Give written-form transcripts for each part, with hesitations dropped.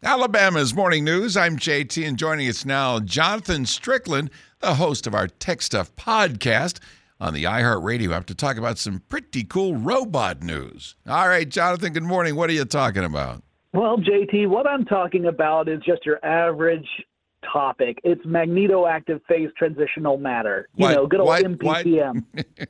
Alabama's Morning News. I'm JT, and joining us now, Jonathan Strickland, the host of our Tech Stuff podcast on the iHeartRadio app, to talk about some pretty cool robot news. All right, Jonathan, good morning. What are you talking about? Well, JT, what I'm talking about is just your average topic. It's magnetoactive phase transitional matter. Good old MPTM.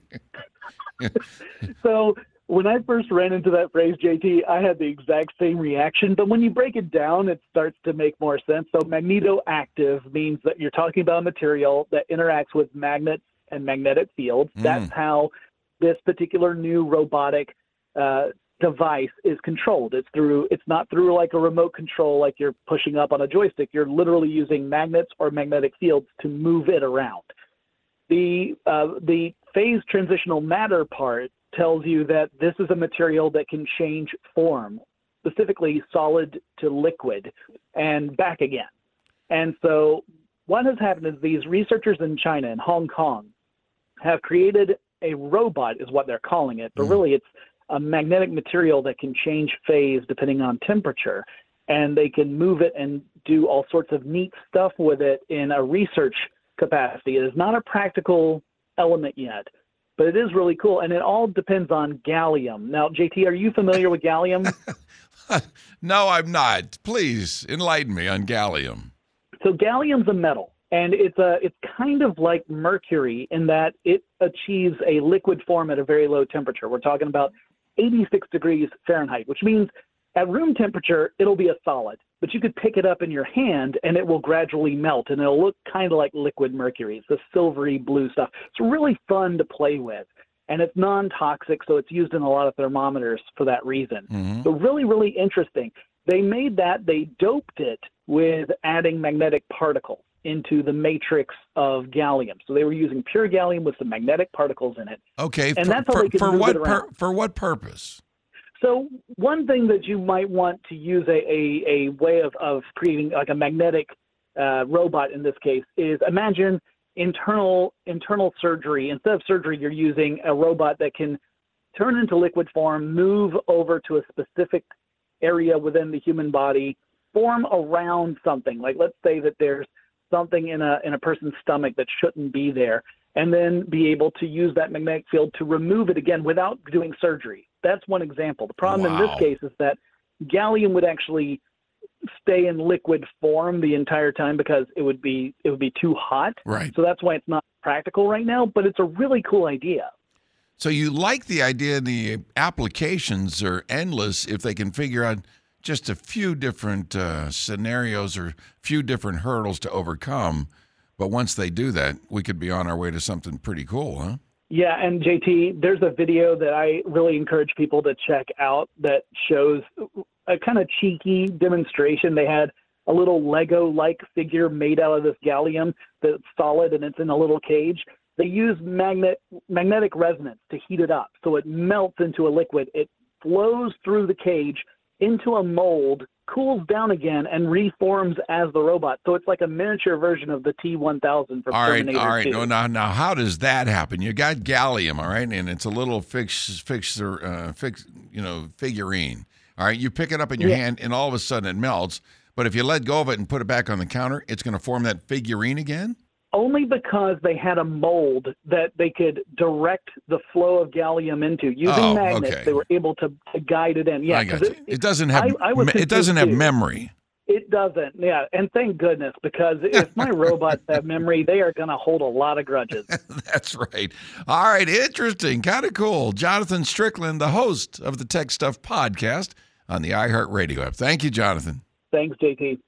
So when I first ran into that phrase, JT, I had the exact same reaction. But when you break it down, it starts to make more sense. So magnetoactive means that you're talking about a material that interacts with magnets and magnetic fields. That's how this particular new robotic device is controlled. It's not through like a remote control like you're pushing up on a joystick. You're literally using magnets or magnetic fields to move it around. The phase transitional matter part tells you that this is a material that can change form, specifically solid to liquid and back again. And so what has happened is these researchers in China and Hong Kong have created a robot, is what they're calling it, but really it's a magnetic material that can change phase depending on temperature, and they can move it and do all sorts of neat stuff with it in a research capacity. It is not a practical element yet, but it is really cool, and it all depends on gallium. Now, JT, are you familiar with gallium? No, I'm not. Please enlighten me on gallium. So gallium's a metal, and it's kind of like mercury in that it achieves a liquid form at a very low temperature. We're talking about 86 degrees Fahrenheit, which means at room temperature, it'll be a solid, but you could pick it up in your hand and it will gradually melt, and it'll look kind of like liquid mercury. It's the silvery blue stuff. It's really fun to play with, and it's non-toxic, so it's used in a lot of thermometers for that reason. So really, really interesting. They made that, they doped it with adding magnetic particles into the matrix of gallium. So they were using pure gallium with some magnetic particles in it. Okay, and that's how they could move it around. For what purpose? So one thing that you might want to use a way of creating like a magnetic robot in this case is imagine internal surgery. Instead of surgery, you're using a robot that can turn into liquid form, move over to a specific area within the human body, form around something. Like let's say that there's something in a person's stomach that shouldn't be there, and then be able to use that magnetic field to remove it again without doing surgery. That's one example. The problem in this case is that gallium would actually stay in liquid form the entire time because it would be too hot. Right. So that's why it's not practical right now, but it's a really cool idea. So you like the idea, the applications are endless if they can figure out just a few different scenarios or a few different hurdles to overcome. But once they do that, we could be on our way to something pretty cool, huh? Yeah, and JT, there's a video that I really encourage people to check out that shows a kind of cheeky demonstration. They had a little Lego-like figure made out of this gallium that's solid, and it's in a little cage. They use magnetic resonance to heat it up, so it melts into a liquid. It flows through the cage into a mold, cools down again, and reforms as the robot. So it's like a miniature version of the T-1000 from Terminator 2. All right. No, now, how does that happen? You got gallium, all right, and it's a little figurine. All right, you pick it up in your hand, and all of a sudden it melts. But if you let go of it and put it back on the counter, it's going to form that figurine again? Only because they had a mold that they could direct the flow of gallium into. Using magnets, they were able to guide it in. Yeah, I got you. It doesn't have memory. It doesn't, yeah. And thank goodness, because if my robots have memory, they are going to hold a lot of grudges. That's right. All right, interesting, kind of cool. Jonathan Strickland, the host of the Tech Stuff podcast on the iHeartRadio app. Thank you, Jonathan. Thanks, JT.